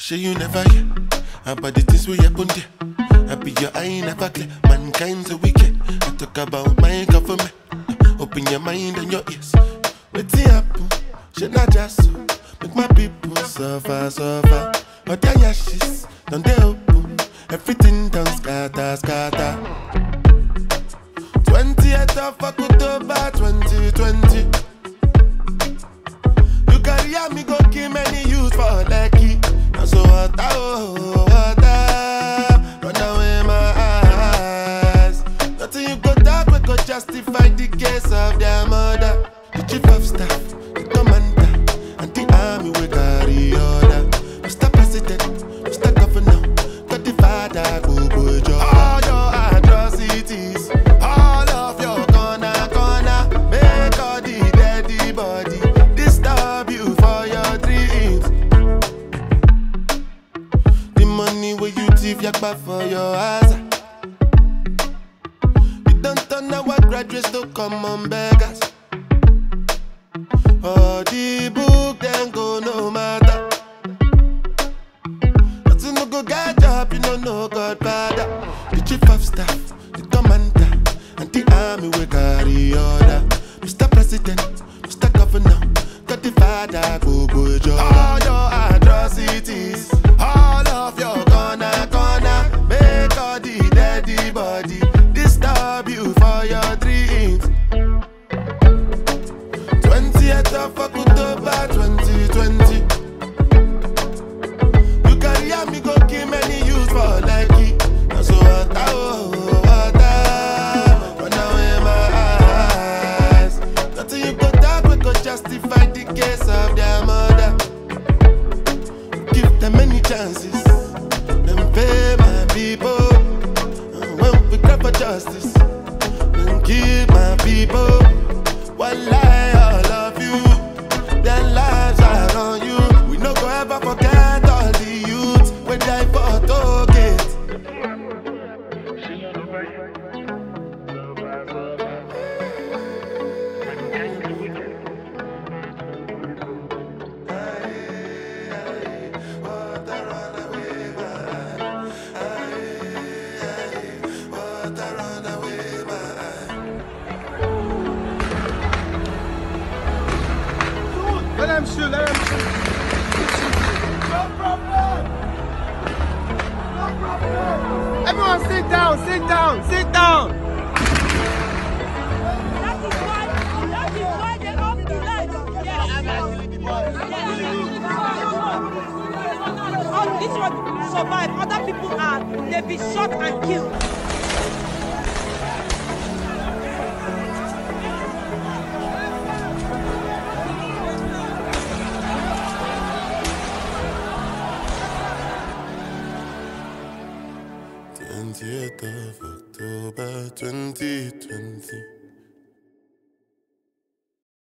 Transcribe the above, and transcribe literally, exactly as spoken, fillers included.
Sure you never hear about the things we happen there. I be your eye never clear. Mankind's a wicked. I talk about my government. Open your mind and your ears. What's the happen? Should not just so. Make my people suffer, suffer. But their ashes, don't they open? Everything done scatter, scatter. twentieth of October twenty twenty. You carry me go kill many youths for lucky. So what oh, water, run away my eyes. Nothing you go talk, we go justify the case of their mother. The chief of staff, the commander, and the army will carry order. Mister President, Mister Governor, got the father, go boy job. All your atrocities, all of your corner, corner, make all the dead body disturb you for your dreams. Money where you thief yak back for your eyes. You don't turn our graduates to common beggars. Oh, the book then go no matter. But you no go get job, you don't know Godfather. The chief of staff, the commander, and the army will carry order. Mister President, Mister Governor, got the father, go go job. All your atrocities, all of your corner, corner, make all the dead body disturb you for your dreams. twentieth of October twenty twenty. You carry me go kill many youths for lucky. Now so what oh, water, run away my eyes. Nothing you go talk, we go justify the case of their mother. Give them many chances. Them pay my people. And when we grab for justice, then keep my people. One lie, all of you. Their lives are on you. We no go ever forget all the youths when die for target. Let him shoot, let him shoot. No problem. No problem. Everyone sit down, sit down, sit down. That is why, that is why they off the light. All this one survive, other people are, they be shot and killed. twentieth of October twenty twenty.